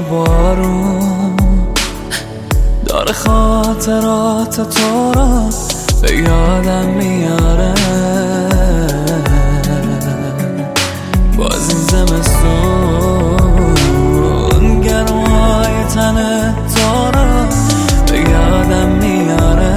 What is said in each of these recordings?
بارون داره خاطرات تو را به یادم میاره. باز این زمستون گرمای تن تو را به یادم میاره.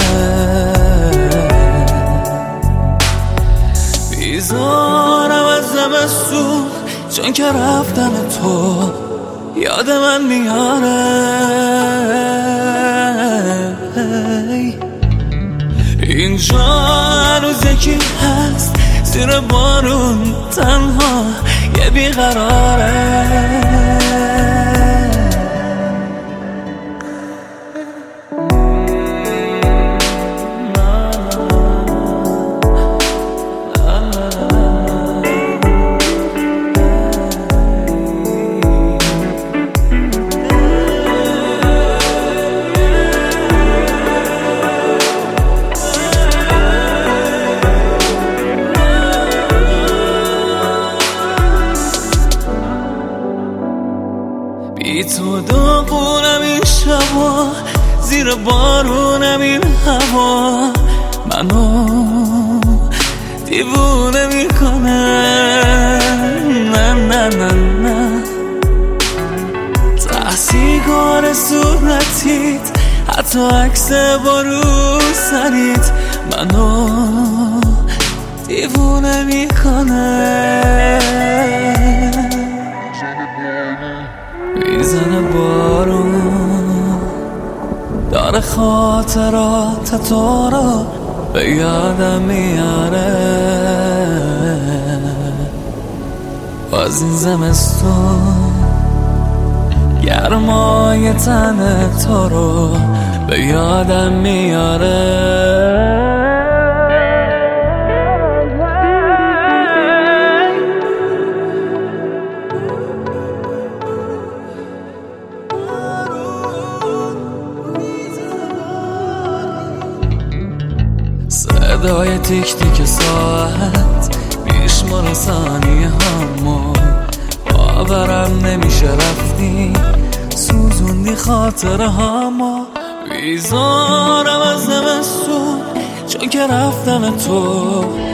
بیزارم از زمستون چون که رفتن تو یاد من میاره. اینجا هنوز یکی هست زیر بارون تنها یه بیقراره. بی تو داغونم این شبا، زیر بارونم این هوا، منو دیوونه میکنه. نه نه نه نه ته سیگار صورتیت، حتی عکس با رو سریت منو دیوونه میکنه. میزنه بارون داره خاطرات تو را به یادم میاره. باز این زمستون گرمای تن تو رو به یادم میاره. صدای تیک تیک ساعت میشماره ثانیه هامو، باورم نمیشه رفتی سوزوندی خاطره هامو. بیزارم از زمستون چون که رفتن تو